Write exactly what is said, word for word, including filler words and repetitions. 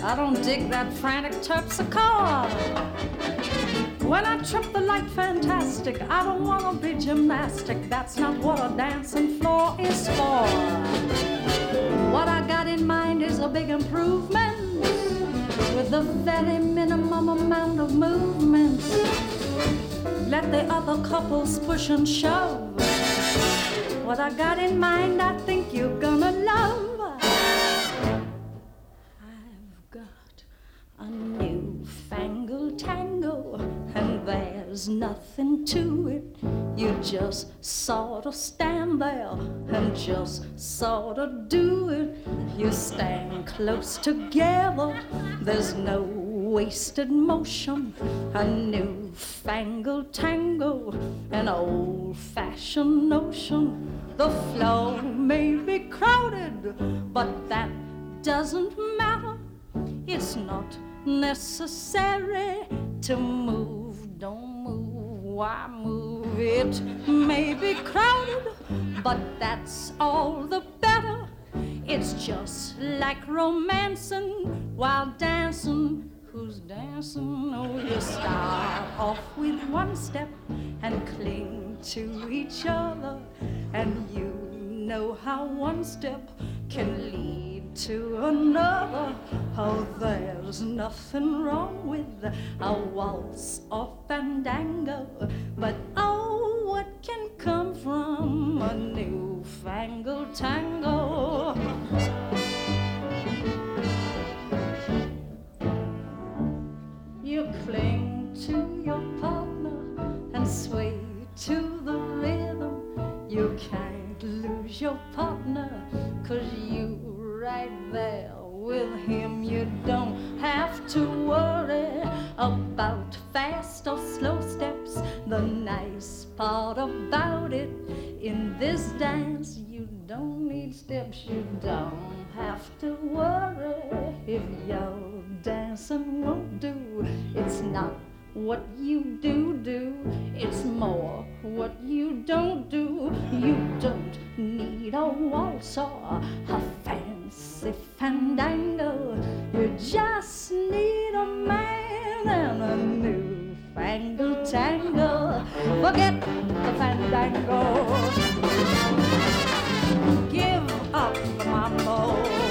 I don't dig that frantic terpsichore. When I trip the light fantastic, I don't wanna be gymnastic. That's not what a dancing floor is for. What I got in mind is a big improvement with a very minimum amount of movement. Let the other couples push and shove. What I got in mind, I think you're gonna love. I've got a newfangled tango, and there's nothing to it. You just sort of stand there and just sort of do it. You stand close together, there's no wasted motion. A newfangled tango, an old-fashioned notion. The floor may be crowded, but that doesn't matter. It's not necessary to move. Don't move, why move? It may be crowded, but that's all the better. It's just like romancing while dancing. Who's dancing? Oh, you start off with one step and cling to each other, and you know how one step can lead to another. Oh, there's nothing wrong with a waltz or fandango, but oh, what can come from a newfangled tango? You cling to your partner and sway to the rhythm. You can't lose your partner, 'cause you right there with him. You don't have to worry about fast or slow steps. The nice part about it, in this dance, you don't need steps. You don't have to worry if your dancing won't do. It's not what you do do, it's more what you don't do. You don't need a waltz or a fancy fandango. You just need a man and a newfangled tango. Forget the fandango. Give up the mambo.